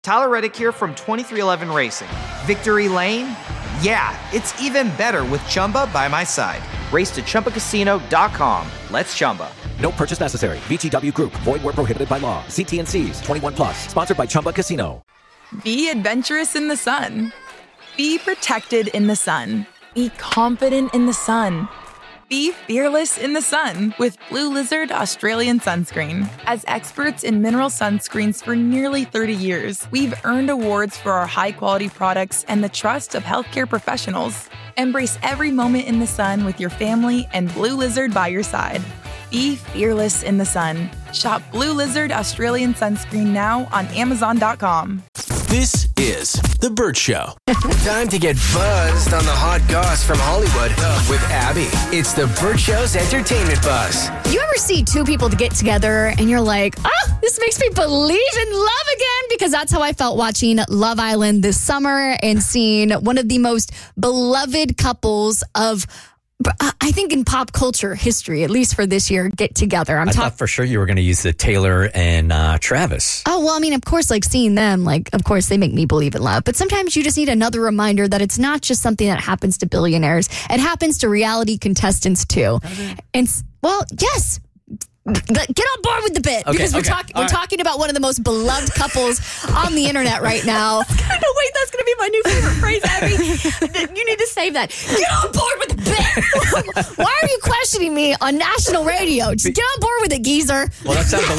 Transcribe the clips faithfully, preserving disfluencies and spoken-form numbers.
Tyler Reddick here from twenty-three eleven Racing. Victory Lane? Yeah, it's even better with Chumba by my side. Race to Chumba Casino dot com. Let's Chumba. No purchase necessary. V G W Group. Void where prohibited by law. See T and C's. twenty-one plus. Sponsored by Chumba Casino. Be adventurous in the sun. Be protected in the sun. Be confident in the sun. Be fearless in the sun with Blue Lizard Australian Sunscreen. As experts in mineral sunscreens for nearly thirty years, we've earned awards for our high-quality products and the trust of healthcare professionals. Embrace every moment in the sun with your family and Blue Lizard by your side. Be fearless in the sun. Shop Blue Lizard Australian Sunscreen now on Amazon dot com. This is The Burt Show. Time to get buzzed on the hot goss from Hollywood with Abby. It's The Burt Show's entertainment buzz. You ever see two people to get together and you're like, oh, this makes me believe in love again? Because that's how I felt watching Love Island this summer and seeing one of the most beloved couples of I think in pop culture history, at least for this year, get together. I'm I talk- thought for sure you were going to use the Taylor and uh, Travis. Oh, well, I mean, of course, like seeing them, like, of course, they make me believe in love. But sometimes you just need another reminder that it's not just something that happens to billionaires. It happens to reality contestants, too. Okay. And, well, yes. Get on board with the bit okay, because we're, okay. talk- we're right. talking about one of the most beloved couples on the internet right now. No, wait, that's going to be my new favorite phrase, Abby. You need to save that. Get on board with the bit. Why are you questioning me on national radio? Just get on board with it, geezer. Well, that sounds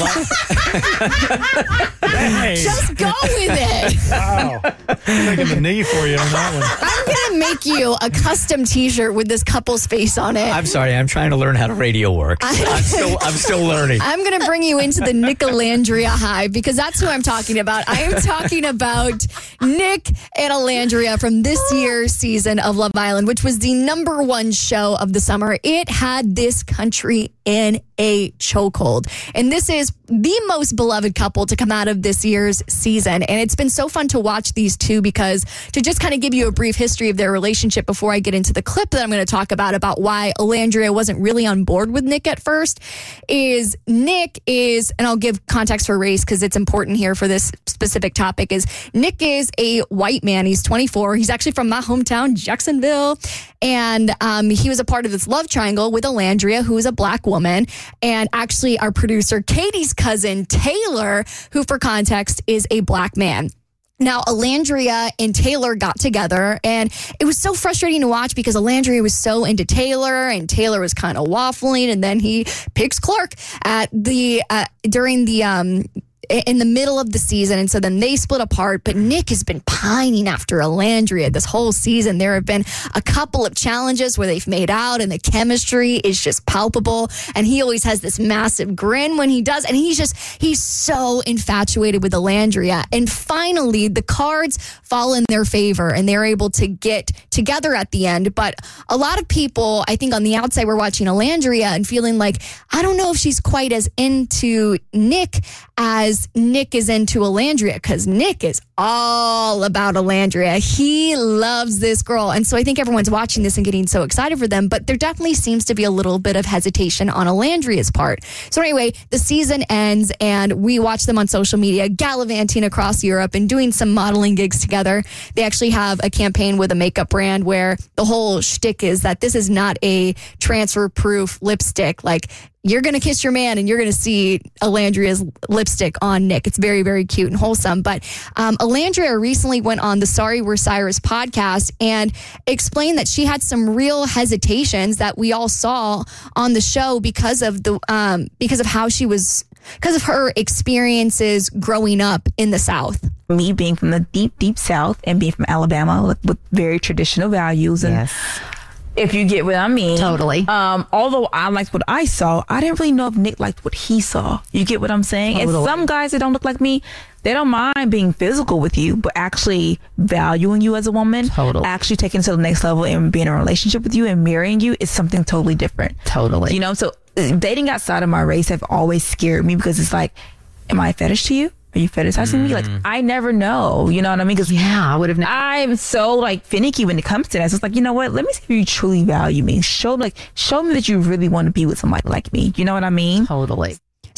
a lot. Hey. Just go with it. Wow. I'm taking the knee for you on that one. I'm going to make you a custom t-shirt with this couple's face on it. I'm sorry. I'm trying to learn how to radio works. I'm still, I'm still learning. I'm going to bring you into the Nick-Alandria hive because that's who I'm talking about. I am talking about Nick and Alandria from this year's season of Love Island, which was the number one show of the summer. It had this country in a chokehold. And this is the most beloved couple to come out of this year's season. And it's been so fun to watch these two because to just kind of give you a brief history of their relationship before I get into the clip that I'm going to talk about, about why Alandria wasn't really on board with Nick at first, is Nick is, and I'll give context for race because it's important here for this specific topic, is Nick is a white man. He's twenty-four. He's actually from my hometown, Jacksonville. And um, he was a part of this love triangle with Alandria, who is a black woman. And actually our producer, Katie's cousin, Taylor, who for context is a black man. Now, Alandria and Taylor got together, and it was so frustrating to watch because Alandria was so into Taylor, and Taylor was kind of waffling, and then he picks Clark at the uh, during the um. in the middle of the season. And so then they split apart, but Nick has been pining after Alandria this whole season. There have been a couple of challenges where they've made out and the chemistry is just palpable. And he always has this massive grin when he does. And he's just, he's so infatuated with Alandria. And finally, the cards fall in their favor and they're able to get together at the end. But a lot of people, I think on the outside, were watching Alandria and feeling like, I don't know if she's quite as into Nick as Nick is into Alandria, because Nick is all about Alandria. He loves this girl. And so I think everyone's watching this and getting so excited for them, but there definitely seems to be a little bit of hesitation on Alandria's part. So anyway, the season ends and we watch them on social media gallivanting across Europe and doing some modeling gigs together. They actually have a campaign with a makeup brand where the whole shtick is that this is not a transfer-proof lipstick. Like, you're going to kiss your man and you're going to see Alandria's lipstick on Nick. It's very, very cute and wholesome. But um, Alandria recently went on the Sorry We're Cyrus podcast and explained that she had some real hesitations that we all saw on the show because of the um, because of how she was, because of her experiences growing up in the South. Me being from the deep, deep South and being from Alabama with, with very traditional values. And Yes. if you get what I mean. Totally. Um, although I liked what I saw, I didn't really know if Nick liked what he saw. You get what I'm saying? Totally. And some guys that don't look like me, they don't mind being physical with you, but actually valuing you as a woman, Totally. actually taking it to the next level and being in a relationship with you and marrying you is something totally different. Totally. You know, so uh, dating outside of my race have always scared me because it's like, am I a fetish to you? Are you fetishizing mm. me? Like, I never know. You know what I mean? Because yeah, I would have. Ne- I'm so like finicky when it comes to that. So it's like, you know what? Let me see if you truly value me. Show like, show me that you really want to be with somebody like me. You know what I mean? Totally.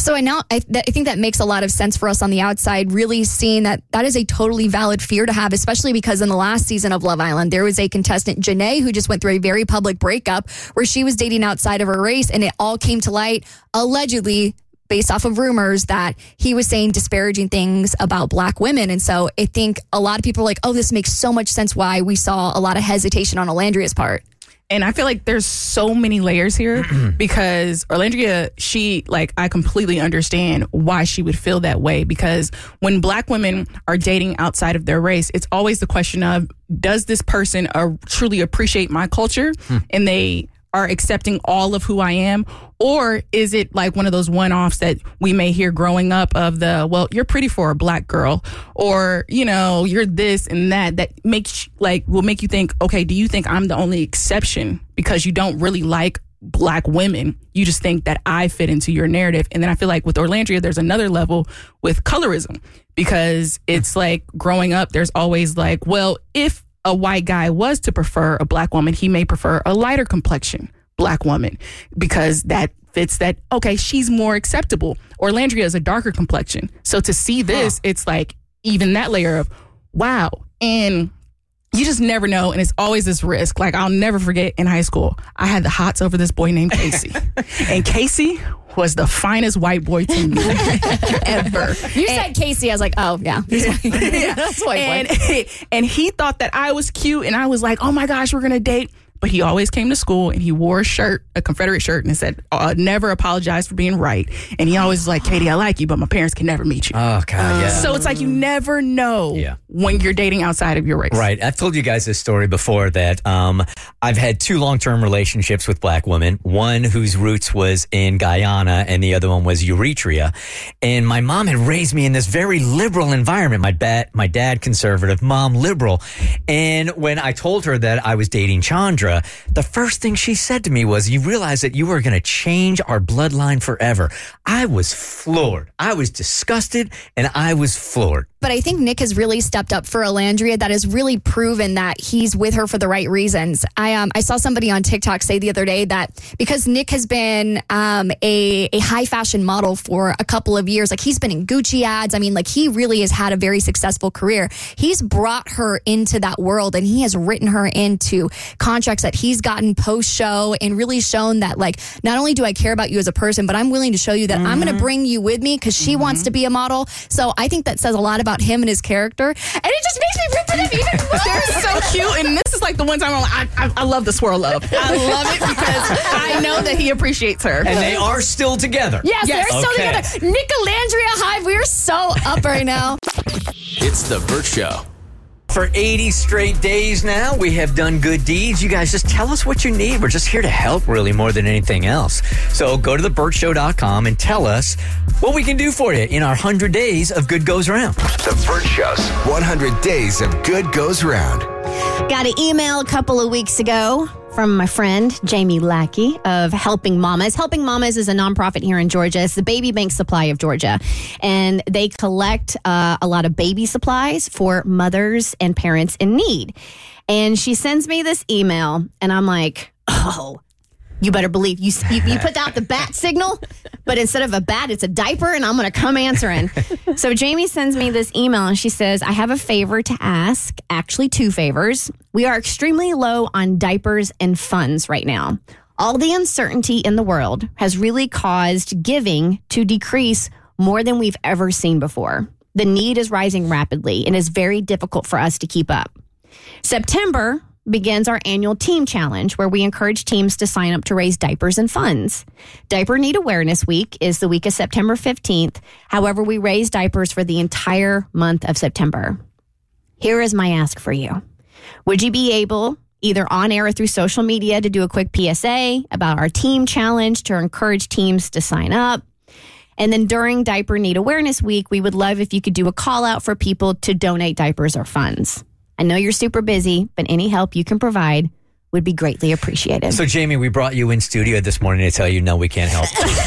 So I now I, th- I think that makes a lot of sense for us on the outside, really seeing that that is a totally valid fear to have, especially because in the last season of Love Island, there was a contestant, Janae, who just went through a very public breakup where she was dating outside of her race, and it all came to light, allegedly, based off of rumors that he was saying disparaging things about Black women. And so I think a lot of people are like, oh, this makes so much sense why we saw a lot of hesitation on Olandria's part. And I feel like there's so many layers here because Orlandria, she, like, I completely understand why she would feel that way, because when Black women are dating outside of their race, it's always the question of, does this person uh, truly appreciate my culture hmm. and they are accepting all of who I am? Or is it like one of those one-offs that we may hear growing up of the, well, you're pretty for a Black girl, or, you know, you're this and that, that makes like will make you think, okay, do you think I'm the only exception because you don't really like Black women? You just think that I fit into your narrative. And then I feel like with Orlandria, there's another level with colorism, because it's like growing up, there's always like, well, if a white guy was to prefer a Black woman, he may prefer a lighter complexion Black woman, because that fits that, okay, she's more acceptable. Orlandria is a darker complexion. So to see this, huh. it's like even that layer of, wow. And you just never know. And it's always this risk. Like, I'll never forget in high school, I had the hots over this boy named Casey. And Casey was the finest white boy to me ever. You and, said Casey, I was like, oh, yeah. yeah. That's white and, boy. And he thought that I was cute, and I was like, oh my gosh, we're going to date. But he always came to school and he wore a shirt, a Confederate shirt, and it said, uh, never apologize for being right. And he always was like, Katie, I like you, but my parents can never meet you. Oh, God, yeah. So it's like you never know yeah. when you're dating outside of your race. Right. I've told you guys this story before that um, I've had two long-term relationships with Black women, one whose roots was in Guyana and the other one was Eritrea. And my mom had raised me in this very liberal environment. My, ba- my dad, conservative, mom, liberal. And when I told her that I was dating Chandra, the first thing she said to me was, you realize that you are going to change our bloodline forever. I was floored. I was disgusted, and I was floored. But I think Nick has really stepped up for Olandria. That has really proven that he's with her for the right reasons. I um I saw somebody on TikTok say the other day that because Nick has been um a, a high fashion model for a couple of years, like he's been in Gucci ads. I mean, like he really has had a very successful career. He's brought her into that world, and he has written her into contracts that he's gotten post show, and really shown that, like, not only do I care about you as a person, but I'm willing to show you that mm-hmm. I'm going to bring you with me because she mm-hmm. wants to be a model. So I think that says a lot about him and his character, and it just makes me root for them even more. They're so cute, and this is like the one time I'm like, I, I, I love the swirl love. I love it because I know that he appreciates her. And they are still together. Yes, yes. they're still okay. together. Nick Olandria Hive, we are so up right now. It's The Bert Show. For eighty straight days now, we have done good deeds. You guys just tell us what you need. We're just here to help, really, more than anything else. So go to the bert show dot com and tell us what we can do for you in our one hundred days of Good Goes Round. The Bert Show's one hundred days of Good Goes Round. Got an email a couple of weeks ago from my friend, Jamie Lackey of Helping Mamas. Helping Mamas is a nonprofit here in Georgia. It's the Baby Bank Supply of Georgia. And they collect uh, a lot of baby supplies for mothers and parents in need. And she sends me this email, and I'm like, oh, you better believe you, you, you put out the bat signal, but instead of a bat, it's a diaper, and I'm going to come answering. So Jamie sends me this email, and she says, I have a favor to ask, actually two favors. We are extremely low on diapers and funds right now. All the uncertainty in the world has really caused giving to decrease more than we've ever seen before. The need is rising rapidly, and it's very difficult for us to keep up. September begins our annual team challenge, where we encourage teams to sign up to raise diapers and funds. Diaper Need Awareness Week is the week of September fifteenth. However, we raise diapers for the entire month of September. Here is my ask for you. Would you be able, either on air or through social media, to do a quick P S A about our team challenge to encourage teams to sign up? And then during Diaper Need Awareness Week, we would love if you could do a call out for people to donate diapers or funds. I know you're super busy, but any help you can provide would be greatly appreciated. So, Jamie, we brought you in studio this morning to tell you, no, we can't help.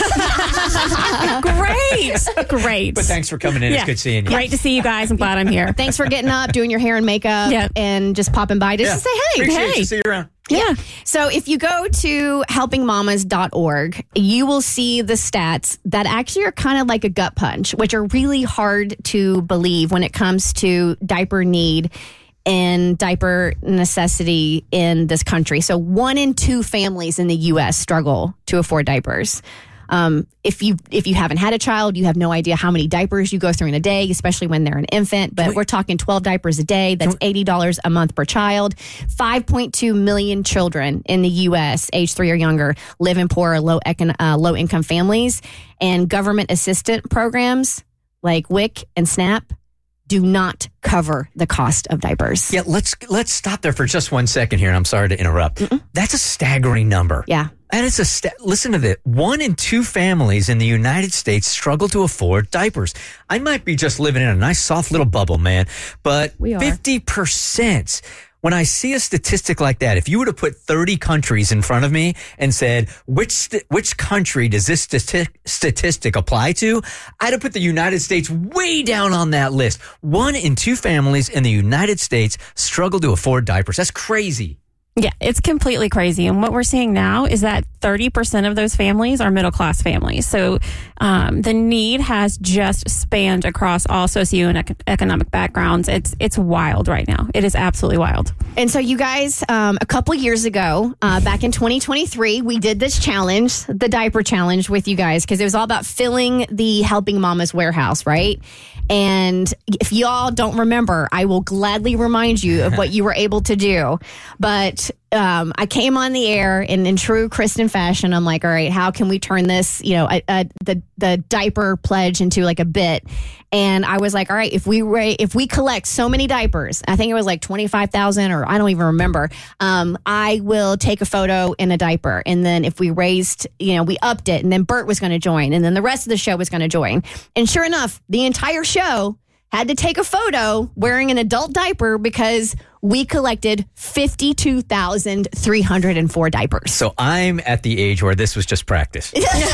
Great. Great. But thanks for coming in. Yeah. It's good seeing you. Great to see you guys. I'm glad I'm here. Thanks for getting up, doing your hair and makeup, yep. and just popping by just yeah. to say hey. Appreciate hey. you. See you around. Yeah. So if you go to helping mamas dot org, you will see the stats that actually are kind of like a gut punch, which are really hard to believe when it comes to diaper need and diaper necessity in this country. So one in two families in the U S struggle to afford diapers. Um, if you if you haven't had a child, you have no idea how many diapers you go through in a day, especially when they're an infant. But Wait. we're talking twelve diapers a day. That's eighty dollars a month per child. five point two million children in the U S, age three or younger, live in poor or low, econ- uh, low income families. And government assistant programs like W I C and SNAP do not cover the cost of diapers. Yeah, let's let's stop there for just one second here. I'm sorry to interrupt. Mm-mm. That's a staggering number. Yeah. And it's a sta- listen to this. One in two families in the United States struggle to afford diapers. I might be just living in a nice, soft little bubble, man, but we are. fifty percent. When I see a statistic like that, if you were to put thirty countries in front of me and said, which st- which country does this stati- statistic apply to? I'd have put the United States way down on that list. One in two families in the United States struggle to afford diapers. That's crazy. Yeah, it's completely crazy. And what we're seeing now is that thirty percent of those families are middle class families. So um, the need has just spanned across all socioeconomic backgrounds. It's it's wild right now. It is absolutely wild. And so you guys, um, a couple years ago, uh, back in twenty twenty-three, we did this challenge, the diaper challenge with you guys, because it was all about filling the Helping Mamas warehouse, right? And if y'all don't remember, I will gladly remind you of what you were able to do. But um, I came on the air and in true Kristen fashion, I'm like, all right, how can we turn this, you know, a, a, the the diaper pledge into like a bit? And I was like, all right, if we ra- if we collect so many diapers, I think it was like twenty-five thousand or I don't even remember, um, I will take a photo in a diaper. And then if we raised, you know, we upped it, and then Bert was going to join, and then the rest of the show was going to join. And sure enough, the entire show had to take a photo wearing an adult diaper because we collected fifty-two thousand three hundred four diapers. So I'm at the age where this was just practice.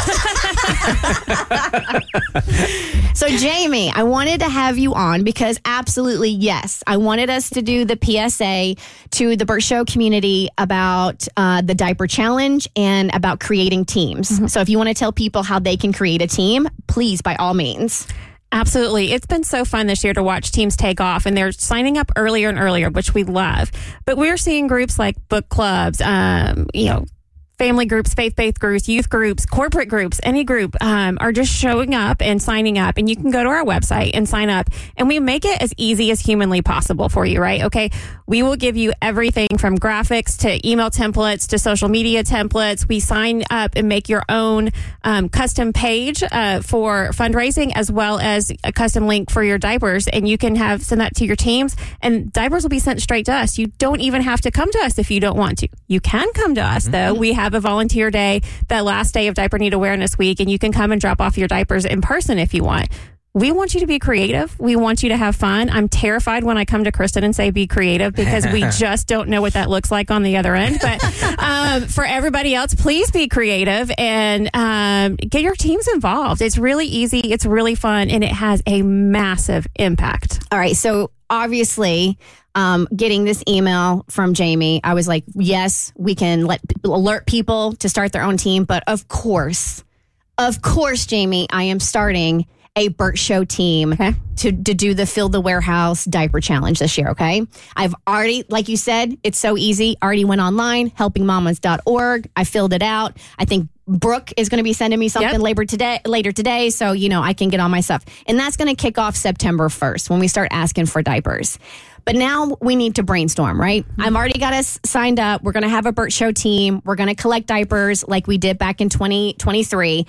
So Jamie, I wanted to have you on because absolutely, yes, I wanted us to do the P S A to the Bert Show community about uh, the diaper challenge and about creating teams. Mm-hmm. So if you want to tell people how they can create a team, please, by all means. Absolutely. It's been so fun this year to watch teams take off, and they're signing up earlier and earlier, which we love. But we're seeing groups like book clubs, um, you know, family groups, faith-based groups, youth groups, corporate groups, any group um, are just showing up and signing up. And you can go to our website and sign up. And we make it as easy as humanly possible for you, right? Okay, we will give you everything from graphics to email templates to social media templates. We sign up and make your own um, custom page uh, for fundraising, as well as a custom link for your diapers. And you can have send that to your teams, and diapers will be sent straight to us. You don't even have to come to us if you don't want to. You can come to us, though. We have a volunteer day, that last day of Diaper Need Awareness Week, and you can come and drop off your diapers in person if you want. We want you to be creative. We want you to have fun. I'm terrified when I come to Kristen and say be creative because we just don't know what that looks like on the other end. But um, for everybody else, please be creative and um, get your teams involved. It's really easy. It's really fun, and it has a massive impact. All right. So obviously, um, getting this email from Jamie, I was like, yes, we can let alert people to start their own team. But of course, of course, Jamie, I am starting a Bert Show team okay. to, to do the Fill the Warehouse diaper challenge this year, okay? I've already, like you said, it's so easy. Already went online, helping mamas dot org. I filled it out. I think Brooke is going to be sending me something yep. later today, later today, so, you know, I can get on my stuff. And that's going to kick off September first when we start asking for diapers. But now we need to brainstorm, right? Mm-hmm. I've already got us signed up. We're going to have a Bert Show team. We're going to collect diapers like we did back in twenty twenty-three.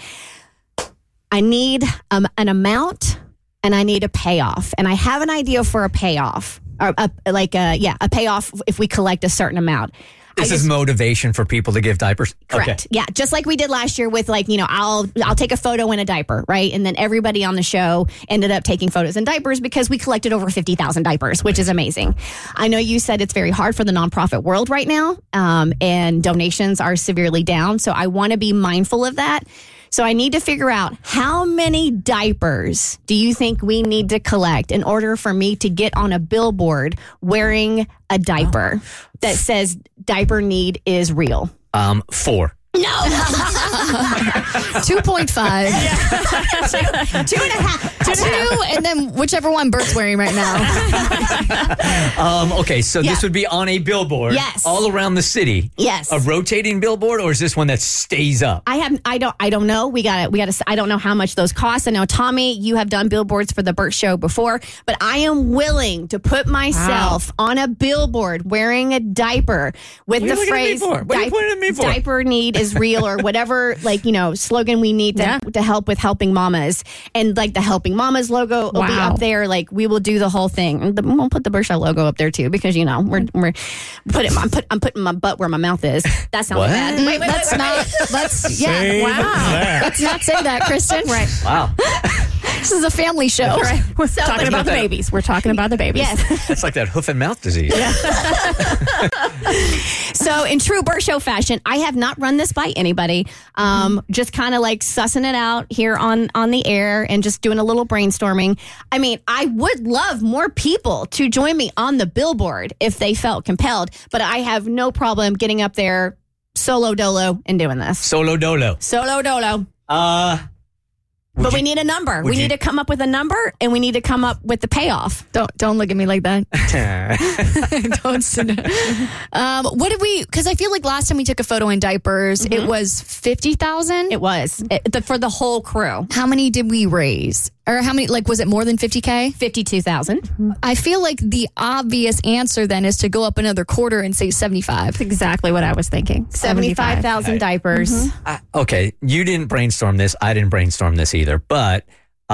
I need um, an amount and I need a payoff. And I have an idea for a payoff, or a, like a, yeah, a payoff if we collect a certain amount. This just, is motivation for people to give diapers? Correct. Okay. Yeah. Just like we did last year with, like, you know, I'll I'll take a photo in a diaper, right? And then everybody on the show ended up taking photos in diapers because we collected over fifty thousand diapers, which is amazing. I know you said it's very hard for the nonprofit world right now, um, and donations are severely down. So I want to be mindful of that. So I need to figure out how many diapers do you think we need to collect in order for me to get on a billboard wearing a diaper that says diaper need is real? Um, four. No. two point five. two, two and a half. Two, two and, a and then whichever one Bert's wearing right now. um, okay, so Yeah. this would be on a billboard Yes. all around the city. Yes. A rotating billboard, or is this one that stays up? I have. I don't. I don't know. We got it. We got to. I don't know how much those cost. I know, Tommy, you have done billboards for the Burt Show before, but I am willing to put myself on a billboard wearing a diaper with What are the you looking at me phrase for? What are you "Diap- pointing at me for?" "Diaper need is real" or whatever, like, you know, slogan we need to, Yeah. to help with Helping Mamas, and like the Helping Mamas logo will be Wow. up there. Like, we will do the whole thing. And the, we'll put the Burt Show logo up there too, because you know we're we're put it. I'm put. I'm putting my butt where my mouth is. That sounds What? bad. Wait, wait, wait, Let's wait, not. wait. Let's. Yeah. Save Wow. that. Let's not say that, Kristen. Right. Wow. This is a family show. Right. We're So, talking like, about the that- babies. We're talking about the babies. Yes. That's like that hoof and mouth disease. So, in true Burt Show fashion, I have not run this by anybody. Um, just kind of like sussing it out here on on the air and just doing a little brainstorming. I mean, I would love more people to join me on the billboard if they felt compelled, but I have no problem getting up there solo dolo and doing this. Solo dolo. Solo dolo. Uh, would But you- we need a number. would We you- need to come up with a number, and we need to come up with the payoff. Don't don't look at me like that. Don't sit down. Um, what did we? Because I feel like last time we took a photo in diapers, it was fifty thousand. It was it, the, for the whole crew. How many did we raise? Or how many? Like, was it more than fifty k? fifty-two thousand. I feel like the obvious answer then is to go up another quarter and say seventy-five. That's exactly what I was thinking. seventy-five thousand diapers. Uh, okay, you didn't brainstorm this. I didn't brainstorm this either. But,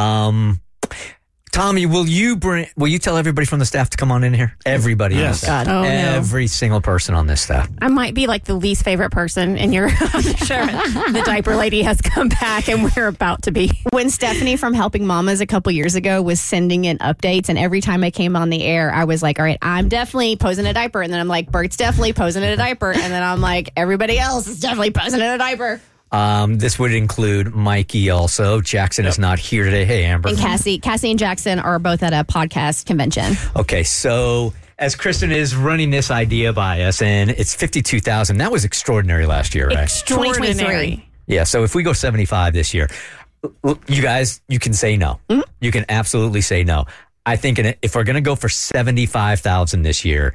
um, Tommy, will you bring? Will you tell everybody from the staff to come on in here? Everybody, on the Yes. staff. God. Oh, no. Every single person on this staff. I might be like the least favorite person, and you're I'm sure the diaper lady has come back, and we're about to be. When Stephanie from Helping Mamas a couple years ago was sending in updates, and every time I came on the air, I was like, all right, I'm definitely posing a diaper. And then I'm like, Bert's definitely posing in a diaper. And then I'm like, everybody else is definitely posing in a diaper. Um, this would include Mikey also. Jackson is not here today. Hey, Amber. And Cassie, Cassie and Jackson are both at a podcast convention. Okay, so as Kristen is running this idea by us, and it's fifty-two thousand. That was extraordinary last year, right? Extraordinary. Yeah, so if we go seventy-five this year, l- you guys, you can say no. Mm-hmm. You can absolutely say no. I think in- if we're going to go for seventy-five thousand this year,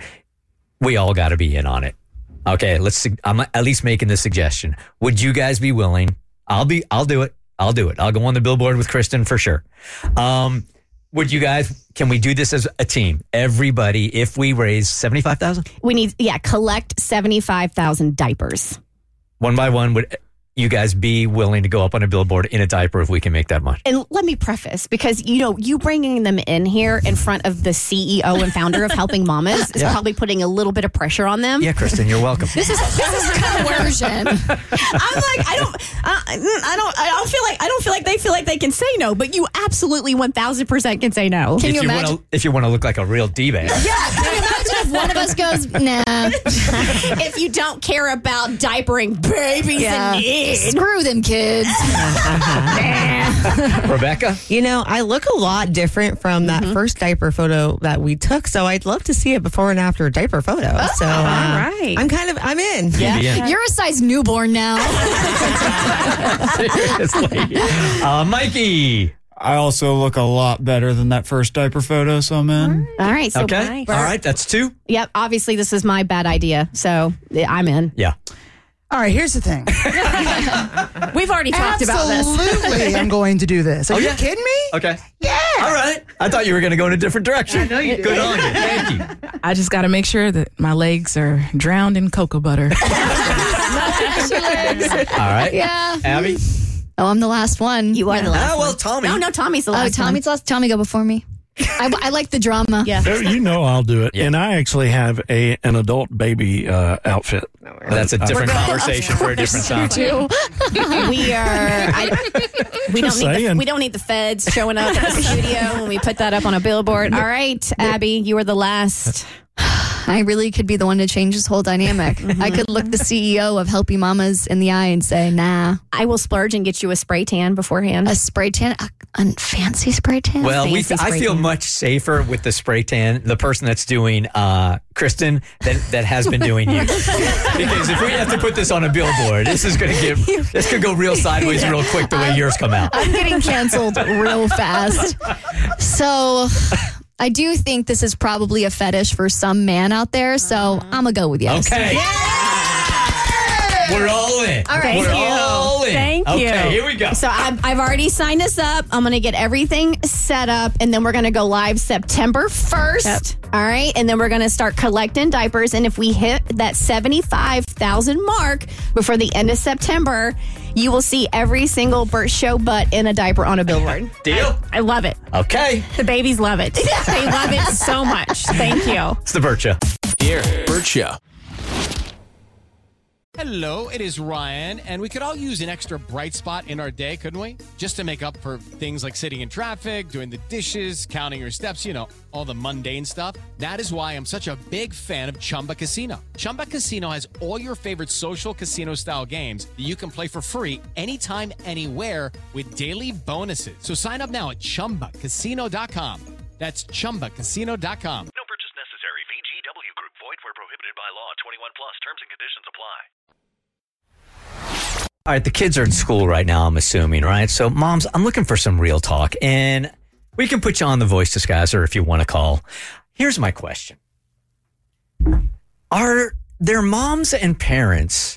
we all got to be in on it. Okay, let's. sug- I'm at least making the suggestion. Would you guys be willing? I'll be. I'll do it. I'll do it. I'll go on the billboard with Kristen for sure. Um, would you guys? Can we do this as a team? Everybody, if we raise seventy-five thousand, We need, yeah, collect seventy-five thousand diapers. one by one, would you guys be willing to go up on a billboard in a diaper if we can make that much? And let me preface, because, you know, you bringing them in here in front of the C E O and founder of Helping Mamas is Yeah. probably putting a little bit of pressure on them. Yeah, Kristen, you're welcome. This is this is coercion. I'm like, I don't, I, I don't, I don't feel like, I don't feel like they feel like they can say no, but you absolutely one thousand percent can say no. Can if you you imagine? want to, if you want to look like a real d-bag. Yeah, Can you imagine if one of us goes, nah, if you don't care about diapering babies yeah, in need. screw them kids. Rebecca? You know, I look a lot different from that first diaper photo that we took, so I'd love to see a before and after diaper photo. so, uh, all right. I'm kind of, I'm in. Yeah. Yeah. You're a size newborn now. Seriously. Uh, Mikey. I also look a lot better than that first diaper photo, so I'm in. All right, so Okay. Bert- All right. That's two. Yep, obviously this is my bad idea, so yeah, I'm in. Yeah. All right, here's the thing. We've already talked about this. Absolutely, I'm going to do this. Are Oh, you yeah? kidding me? Okay. Yeah. All right. I thought you were going to go in a different direction. I know you did. Good on you. Thank you. I just got to make sure that my legs are drowned in cocoa butter. All right. Yeah. Abby? Oh, I'm the last one. You are the last Ah, well, one. Tommy. No, no, Tommy's the Oh, last Tommy's last. Tommy, go before me. I, I like the drama. Yeah. So you know I'll do it. Yeah. And I actually have a an adult baby uh, outfit. That's a different conversation for a different time. Too. We are. I, we don't Just need. The, saying. we don't need the feds showing up at the studio when we put that up on a billboard. All right, Abby, you are the last. I really could be the one to change this whole dynamic. I could look the C E O of Helping Mamas in the eye and say, nah. I will splurge and get you a spray tan beforehand. A spray tan? A, a fancy spray tan? Well, we, fancy I feel tan. much safer with the spray tan, the person that's doing uh, Kristen, than that has been doing you. Because if we have to put this on a billboard, this is going to get, this could go real sideways real quick the way I'm, yours come out. I'm getting canceled real fast. So I do think this is probably a fetish for some man out there. So I'm going to go with yes. Okay. We're all in. All right. We're Thank you. all in. Thank you. Okay, here we go. So I've, I've already signed us up. I'm going to get everything set up, and then we're going to go live September first. Yep. All right. And then we're going to start collecting diapers. And if we hit that seventy-five thousand mark before the end of September, you will see every single Bert Show butt in a diaper on a billboard. Deal? I love it. Okay. The babies love it. They love it so much. Thank you. It's the Bert Show. Here, Bert Show. Hello, it is Ryan, and we could all use an extra bright spot in our day, couldn't we? Just to make up for things like sitting in traffic, doing the dishes, counting your steps, you know, all the mundane stuff. That is why I'm such a big fan of Chumba Casino. Chumba Casino has all your favorite social casino-style games that you can play for free anytime, anywhere with daily bonuses. So sign up now at chumba casino dot com. That's chumba casino dot com. No purchase necessary. V G W Group. Void where prohibited by law. twenty-one plus. Terms and conditions apply. All right, the kids are in school right now, I'm assuming, right? So, moms, I'm looking for some real talk, and we can put you on the voice disguiser if you want to call. Here's my question. Are there moms and parents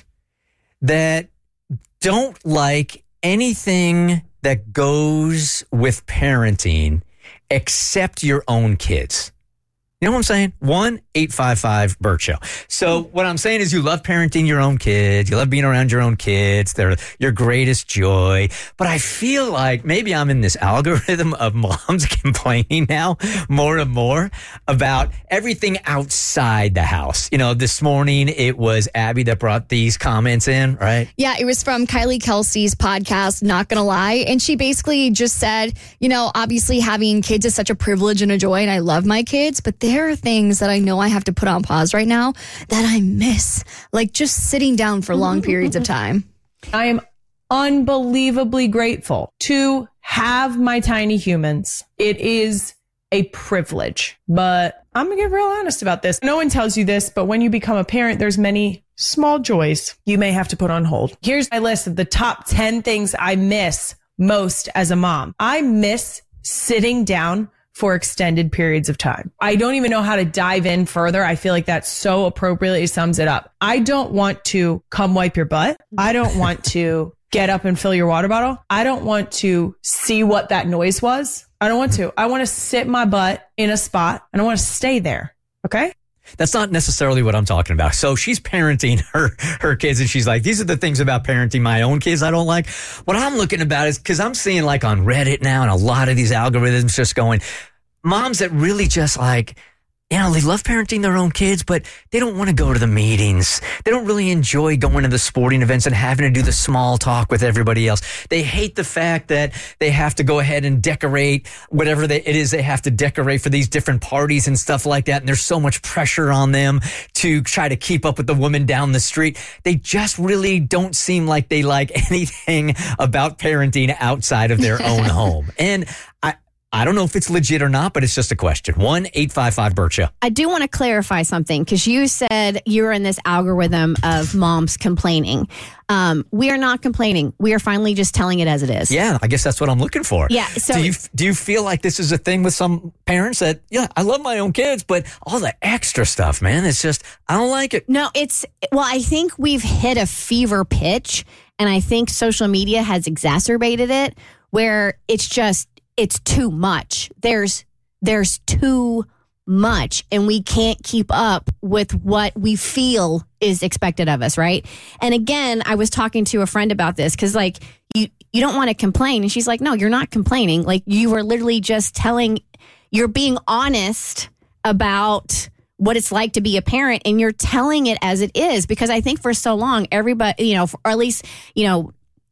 that don't like anything that goes with parenting except your own kids? You know what I'm saying? one eight five five Bert Show. So what I'm saying is you love parenting your own kids. You love being around your own kids. They're your greatest joy. But I feel like maybe I'm in this algorithm of moms complaining now more and more about everything outside the house. You know, this morning it was Abby that brought these comments in, right? Yeah, it was from Kylie Kelsey's podcast, Not Gonna Lie. And she basically just said, you know, obviously having kids is such a privilege and a joy, and I love my kids, but there are things that I know I have to put on pause right now that I miss, like just sitting down for long periods of time. I am unbelievably grateful to have my tiny humans. It is a privilege, but I'm gonna get real honest about this. No one tells you this, but when you become a parent, there's many small joys you may have to put on hold. Here's my list of the top ten things I miss most as a mom. I miss sitting down for extended periods of time. I don't even know how to dive in further. I feel like that so appropriately sums it up. I don't want to come wipe your butt. I don't want to get up and fill your water bottle. I don't want to see what that noise was. I don't want to. I want to sit my butt in a spot and I want to stay there. Okay? That's not necessarily what I'm talking about. So she's parenting her, her kids and she's like, these are the things about parenting my own kids I don't like. What I'm looking about is because I'm seeing like on Reddit now and a lot of these algorithms just going, moms that really just like, you know, they love parenting their own kids, but they don't want to go to the meetings. They don't really enjoy going to the sporting events and having to do the small talk with everybody else. They hate the fact that they have to go ahead and decorate whatever they, it is they have to decorate for these different parties and stuff like that. And there's so much pressure on them to try to keep up with the woman down the street. They just really don't seem like they like anything about parenting outside of their own home. And I, I don't know if it's legit or not, but it's just a question. one eight five five Bert Show. I do want to clarify something because you said you're in this algorithm of moms complaining. Um, we are not complaining. We are finally just telling it as it is. Yeah, I guess that's what I'm looking for. Yeah. So do you do you feel like this is a thing with some parents that, yeah, I love my own kids, but all the extra stuff, man, it's just, I don't like it. No, it's, well, I think we've hit a fever pitch, and I think social media has exacerbated it where it's just, it's too much. There's there's too much, and we can't keep up with what we feel is expected of us, right? And again, I was talking to a friend about this because, like, you you don't want to complain, and she's like, "No, you're not complaining. Like, you are literally just telling, you're being honest about what it's like to be a parent, and you're telling it as it is." Because I think for so long, everybody, you know, or at least, you know,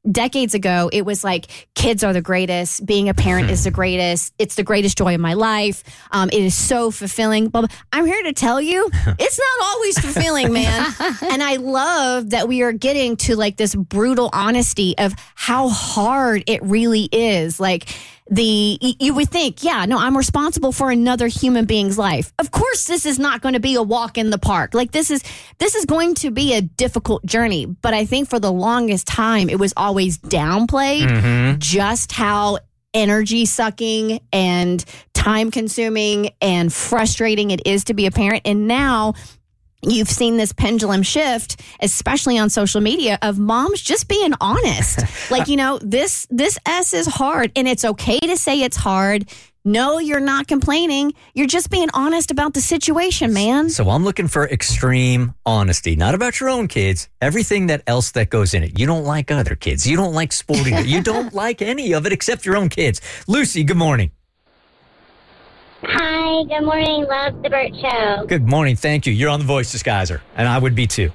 decades ago, it was like, kids are the greatest. Being a parent is the greatest. It's the greatest joy of my life. Um, it is so fulfilling. But I'm here to tell you, it's not always fulfilling, man. And I love that we are getting to like this brutal honesty of how hard it really is. Like, the you would think, yeah, no, I'm responsible for another human being's life. Of course, this is not going to be a walk in the park. Like this is this is going to be a difficult journey. But I think for the longest time, it was always downplayed Mhm. just how energy sucking and time consuming and frustrating it is to be a parent. And now you've seen this pendulum shift, especially on social media, of moms just being honest. Like, you know, this this S is hard, and it's okay to say it's hard. No, you're not complaining. You're just being honest about the situation, man. So I'm looking for extreme honesty, not about your own kids, everything that else that goes in it. You don't like other kids. You don't like sporting it. You don't like any of it except your own kids. Lucy, good morning. Hi, good morning. Love the Burt Show. Good morning. Thank you. You're on the Voice Disguiser, and I would be too.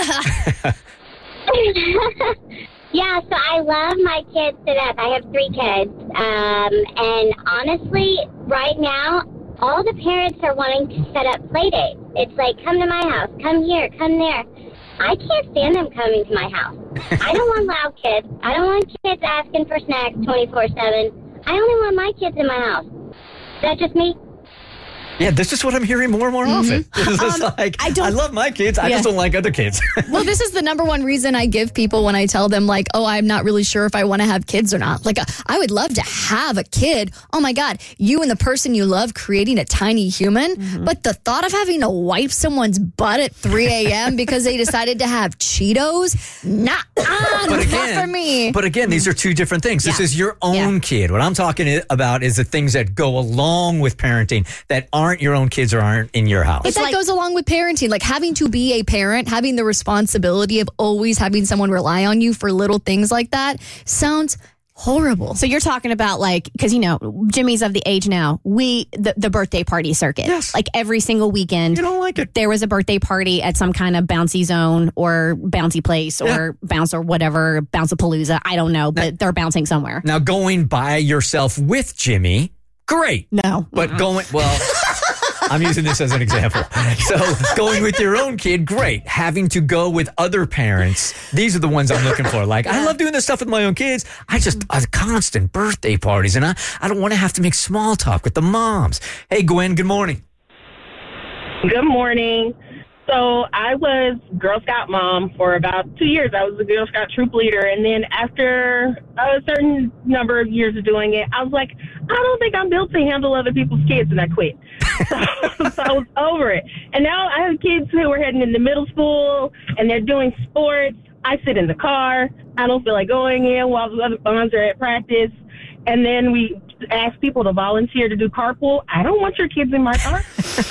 Yeah, so I love my kids to death. I have three kids. Um, and honestly, right now, all the parents are wanting to set up play dates. It's like, come to my house, come here, come there. I can't stand them coming to my house. I don't want loud kids. I don't want kids asking for snacks twenty-four seven. I only want my kids in my house. Is that just me? Yeah, this is what I'm hearing more and more often. This is Um, like, I don't- I love my kids. I Yeah. just don't like other kids. Well, this is the number one reason I give people when I tell them, like, oh, I'm not really sure if I want to have kids or not. Like, uh, I would love to have a kid. Oh, my God. You and the person you love creating a tiny human. But the thought of having to wipe someone's butt at three a.m. because they decided to have Cheetos, not, ah, But not again, for me. But again, these are two different things. This Yeah. is your own kid. What I'm talking i- about is the things that go along with parenting that aren't your own kids or aren't in your house. But that goes along with parenting, like having to be a parent, having the responsibility of always having someone rely on you for little things like that sounds horrible. So you're talking about like, because, you know, Jimmy's of the age now, we, the, the birthday party circuit. Yes. Like every single weekend. You don't like it. There was a birthday party at some kind of bouncy zone or bouncy place or Yeah. bounce or whatever, Bounce-a-palooza. I don't know, but they're bouncing somewhere. Now, going by yourself with Jimmy, great. No. But going, well, I'm using this as an example. So going with your own kid, great. Having to go with other parents, these are the ones I'm looking for. Like, I love doing this stuff with my own kids. I just, uh, constant birthday parties, and I, I don't want to have to make small talk with the moms. Hey, Gwen, good morning. Good morning. So I was Girl Scout mom for about two years. I was the Girl Scout troop leader. And then after a certain number of years of doing it, I was like, I don't think I'm built to handle other people's kids, and I quit. so, so I was over it. And now I have kids who are heading into middle school, and they're doing sports. I sit in the car. I don't feel like going in while the other moms are at practice. And then we ask people to volunteer to do carpool. I don't want your kids in my car.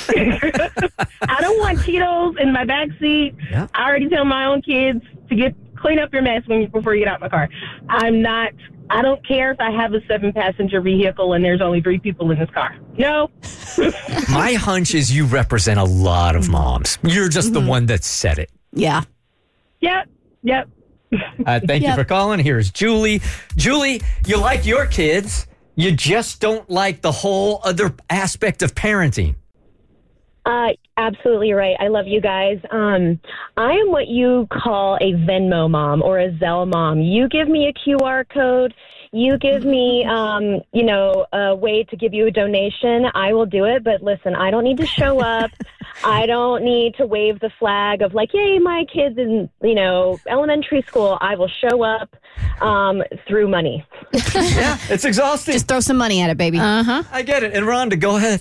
I don't want Cheetos in my back seat. Yeah. I already tell my own kids to get clean up your mess when you, before you get out my car. I'm not. I don't care if I have a seven passenger vehicle and there's only three people in this car. No. My hunch is you represent a lot of moms. You're just the one that said it. Yeah. Yep. Yep. Uh, thank you Yep. for calling. Here's Julie. Julie, you like your kids. You just don't like the whole other aspect of parenting. Uh, absolutely right. I love you guys. Um, I am what you call a Venmo mom or a Zelle mom. You give me a Q R code. You give me, um, you know, a way to give you a donation. I will do it. But listen, I don't need to show up. I don't need to wave the flag of like, yay, my kid's in, you know, elementary school. I will show up um, through money. Yeah, it's exhausting. Just throw some money at it, baby. Uh huh. I get it. And Rhonda, go ahead.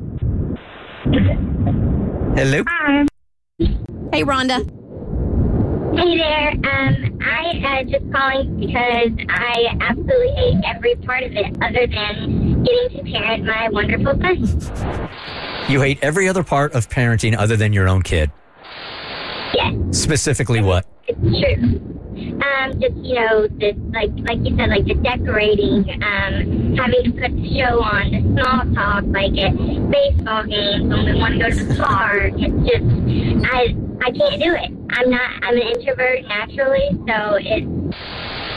Hello. Hi. Hey, Rhonda. Hey there. Um, I uh, just calling because I absolutely hate every part of it other than getting to parent my wonderful son. You hate every other part of parenting other than your own kid. Yes. Specifically what? It's true. Um, just, you know, the, like like you said, like the decorating, um, having to put the show on, the small talk, like at baseball games, when we want to go to the park. It's just, I I can't do it. I'm not, I'm an introvert naturally, so it's,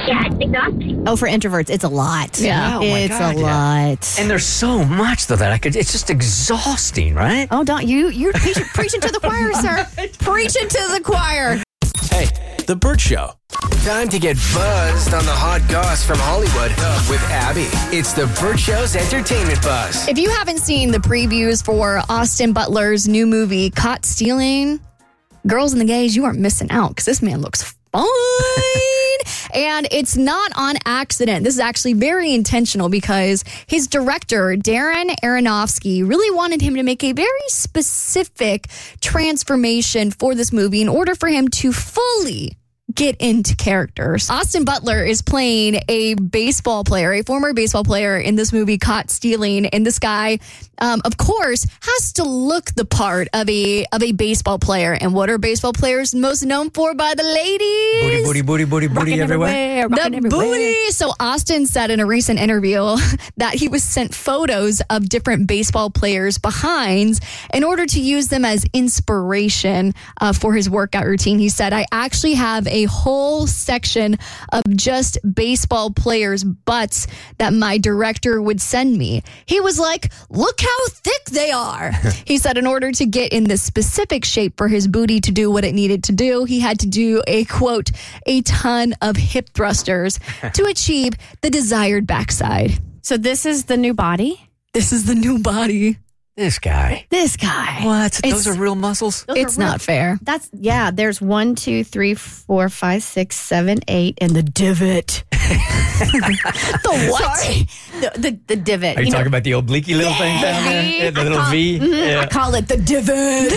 Yeah, it's exhausting. Oh, for introverts, it's a lot. Yeah. Oh, my it's God, a yeah. lot. And there's so much though that I could. It's just exhausting, right? Oh, don't you? You're preaching, preaching to the choir, sir. Preaching to the choir. Hey, The Burt Show. Time to get buzzed on the hot goss from Hollywood with Abby. It's the Burt Show's entertainment buzz. If you haven't seen the previews for Austin Butler's new movie, Caught Stealing, girls and the gays, you aren't missing out because this man looks fine. And it's not on accident. This is actually very intentional because his director, Darren Aronofsky, really wanted him to make a very specific transformation for this movie in order for him to fully get into characters. Austin Butler is playing a baseball player, a former baseball player in this movie, Caught Stealing. And this guy, um, of course, has to look the part of a of a baseball player. And what are baseball players most known for by the ladies? Booty, booty, booty, booty, booty Rockin' everywhere. everywhere, The rockin' everywhere. booty. So Austin said in a recent interview that he was sent photos of different baseball players' behinds in order to use them as inspiration uh, for his workout routine. He said, I actually have a whole section of just baseball players' butts that my director would send me. He was like, look how thick they are. He said in order to get in this specific shape for his booty to do what it needed to do, he had to do a, quote, a ton of hip thrusters to achieve the desired backside. So this is the new body? This is the new body. This guy. This guy. What? It's- Those are real muscles? Those It's are real- not fair. That's, yeah, there's one, two, three, four, five, six, seven, eight, and the divot. The what? Sorry. The, the, the divot. Are you, know- talking about the obliquey little thing down there? V. Yeah, the I little call- V? mhm, Yeah. I call it the divot.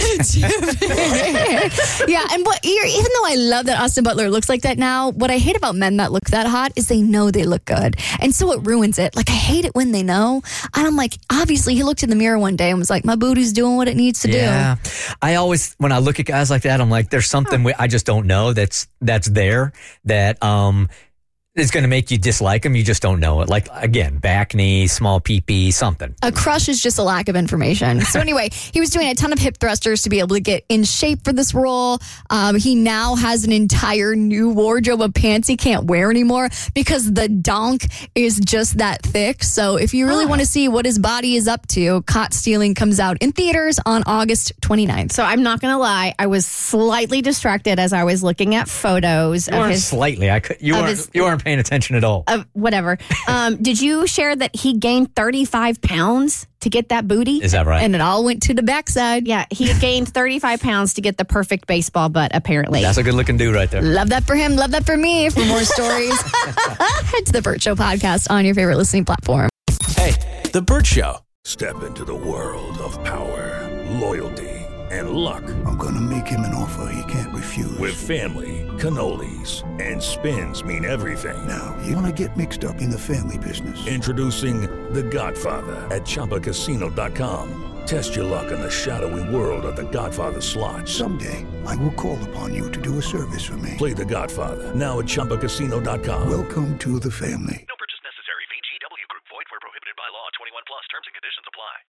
Yeah, and what even though I love that Austin Butler looks like that now, what I hate about men that look that hot is they know they look good. And so it ruins it. Like I hate it when they know. And I'm like, obviously he looked in the mirror one day and was like, my booty's doing what it needs to Yeah. I always, when I look at guys like that, I'm like, there's something we, I just don't know that's that's there that um is going to make you dislike them. You just don't know it. Like, again, back knee, small pee-pee, something. A crush is just a lack of information. So anyway, he was doing a ton of hip thrusters to be able to get in shape for this role. Um, he now has an entire new wardrobe of pants he can't wear anymore because the donk is just that thick. So if you really want to see what his body is up to, Caught Stealing comes out in theaters on August twenty-ninth. So I'm not going to lie. I was slightly distracted as I was looking at photos You of weren't his... slightly. I could, you, of weren't, his- you weren't paying attention at all. Of whatever. Um, did you share that he gained thirty-five pounds to get that booty? Is that right? And it all went to the backside. Yeah, he gained thirty-five pounds to get the perfect baseball butt, apparently. That's a good looking dude right there. Love that for him. Love that for me. For more stories, head to the Burt Show podcast on your favorite listening platform. Hey, The Burt Show. Step into the world of power, loyalty, and luck. I'm going to make him an offer he can't refuse. With family, cannolis, and spins mean everything. Now, you want to get mixed up in the family business. Introducing The Godfather at Chumba Casino dot com. Test your luck in the shadowy world of The Godfather slot. Someday, I will call upon you to do a service for me. Play The Godfather now at Chumba Casino dot com. Welcome to the family.